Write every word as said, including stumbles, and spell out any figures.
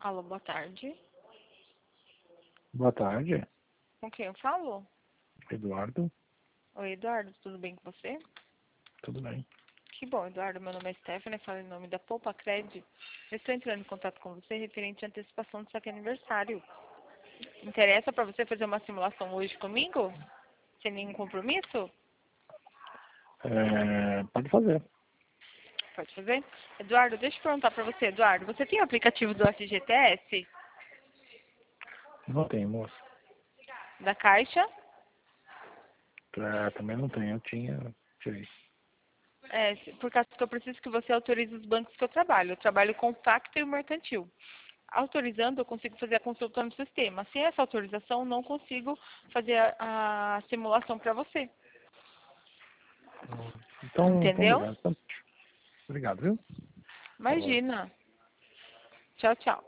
Alô, boa tarde. Boa tarde, Com quem eu falo? Eduardo. Oi, Eduardo, tudo bem com você? Tudo bem? Que bom, Eduardo. Meu nome é Stephanie, falo em nome da Poupa Cred. Eu estou entrando em contato com você referente à antecipação do seu aniversário. Interessa para você fazer uma simulação hoje comigo? Sem nenhum compromisso? É, pode fazer. Pode fazer? Eduardo, deixa eu perguntar para você, Eduardo. Você tem o aplicativo do F G T S? Não tem, moço. Da Caixa? É, também não tem, eu tinha, tirei. É, por causa que eu preciso que você autorize os bancos que eu trabalho. Eu trabalho com Facto e Mercantil. Autorizando, eu consigo fazer a consulta no sistema. Sem essa autorização, não consigo fazer a, a simulação para você. Então, então Entendeu? beleza. Obrigado, viu? Falou. Imagina. Tchau, tchau.